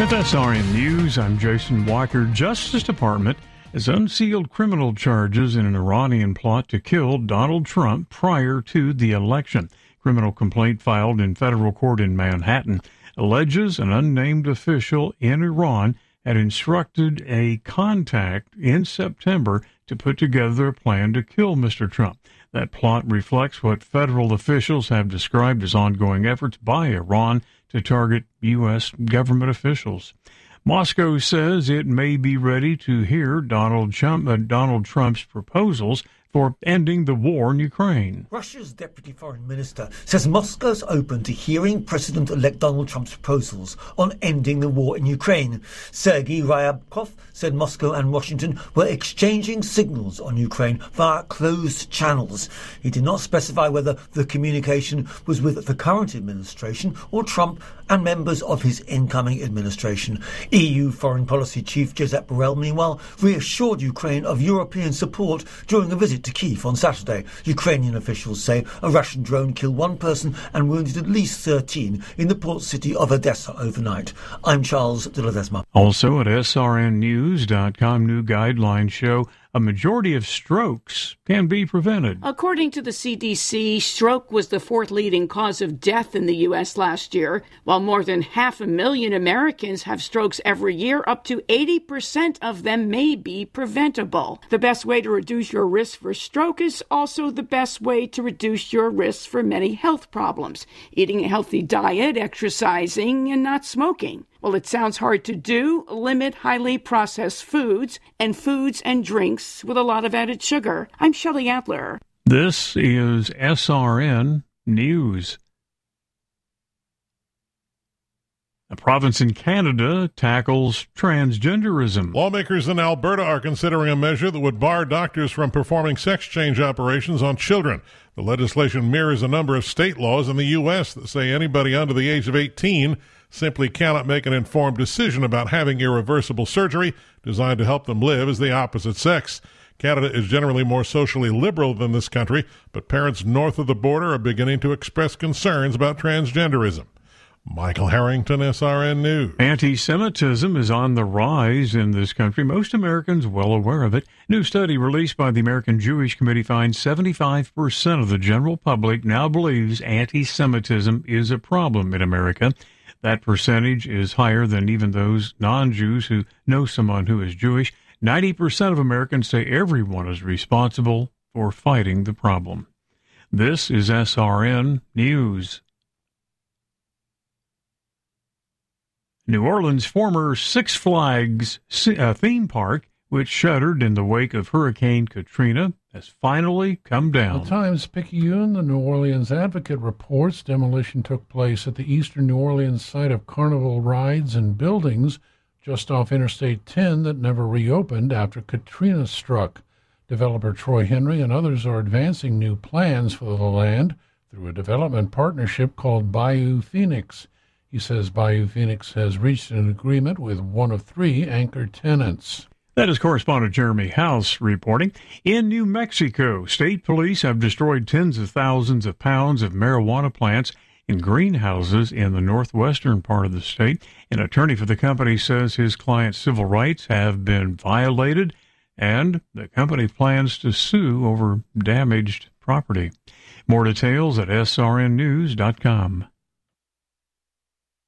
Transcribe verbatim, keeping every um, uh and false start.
With S R N News, I'm Jason Walker. Justice Department has unsealed criminal charges in an Iranian plot to kill Donald Trump prior to the election. Criminal complaint filed in federal court in Manhattan alleges an unnamed official in Iran had instructed a contact in September to put together a plan to kill Mister Trump. That plot reflects what federal officials have described as ongoing efforts by Iran to target U S government officials. Moscow says it may be ready to hear Donald Trump, uh, Donald Trump's proposals for ending the war in Ukraine. Russia's deputy foreign minister says Moscow's open to hearing President-elect Donald Trump's proposals on ending the war in Ukraine. Sergei Ryabkov said Moscow and Washington were exchanging signals on Ukraine via closed channels. He did not specify whether the communication was with the current administration or Trump and members of his incoming administration. E U Foreign Policy Chief Josep Borrell, meanwhile, reassured Ukraine of European support during a visit to Kyiv on Saturday. Ukrainian officials say a Russian drone killed one person and wounded at least thirteen in the port city of Odessa overnight. I'm Charles de Ledesma. Also at S R N news dot com, new guidelines show a majority of strokes can be prevented. According to the C D C, stroke was the fourth leading cause of death in the U S last year. While more than half a million Americans have strokes every year, up to eighty percent of them may be preventable. The best way to reduce your risk for stroke is also the best way to reduce your risk for many health problems. Eating a healthy diet, exercising, and not smoking. Well, it sounds hard to do. Limit highly processed foods and foods and drinks with a lot of added sugar. I'm Shelley Adler. This is S R N News. A province in Canada tackles transgenderism. Lawmakers in Alberta are considering a measure that would bar doctors from performing sex change operations on children. The legislation mirrors a number of state laws in the U S that say anybody under the age of eighteen simply cannot make an informed decision about having irreversible surgery designed to help them live as the opposite sex. Canada is generally more socially liberal than this country, but parents north of the border are beginning to express concerns about transgenderism. Michael Harrington, S R N News. Anti-Semitism is on the rise in this country. Most Americans well aware of it. New study released by the American Jewish Committee finds seventy-five percent of the general public now believes anti-Semitism is a problem in America. That percentage is higher than even those non-Jews who know someone who is Jewish. ninety percent of Americans say everyone is responsible for fighting the problem. This is S R N News. New Orleans' former Six Flags theme park, which shuttered in the wake of Hurricane Katrina, has finally come down. The Times-Picayune, the New Orleans Advocate, reports demolition took place at the eastern New Orleans site of Carnival rides and buildings just off Interstate ten that never reopened after Katrina struck. Developer Troy Henry and others are advancing new plans for the land through a development partnership called Bayou Phoenix. He says Bayou Phoenix has reached an agreement with one of three anchor tenants. That is correspondent Jeremy House reporting. In New Mexico, state police have destroyed tens of thousands of pounds of marijuana plants in greenhouses in the northwestern part of the state. An attorney for the company says his client's civil rights have been violated, and the company plans to sue over damaged property. More details at S R N news dot com.